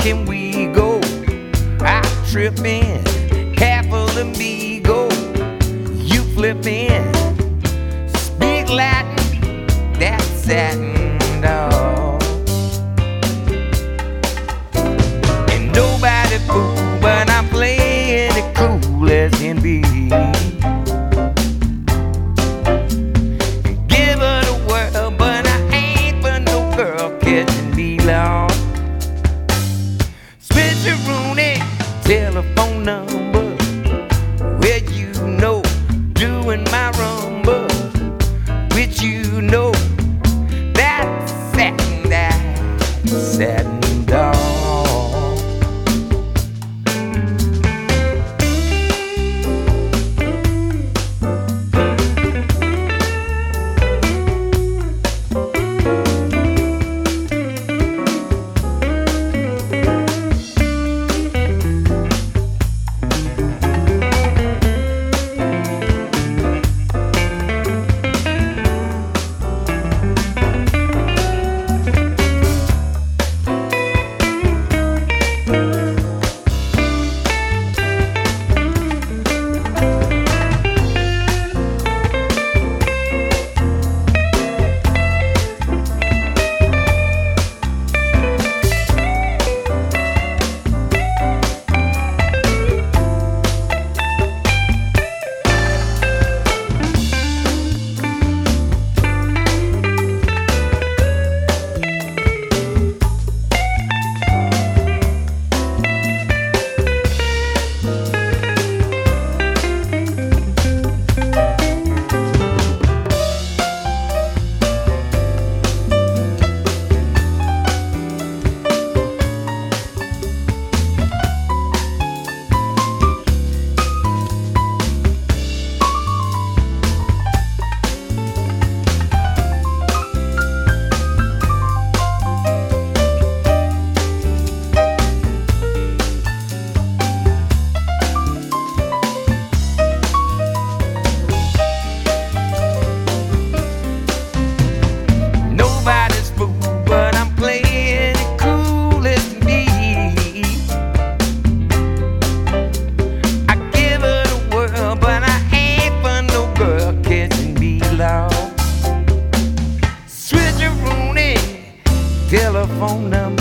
can we go? I trip in, careful of me go. You flip in, speak Latin, that's satin, dog. And nobody fool, but I'm playing it cool as can be. Give her the world, but I ain't for no girl catching me, Lord. Switcheroony, telephone number, where you know, doing my rumba, which you know, that's satin, dog. Switcheroony, telephone number.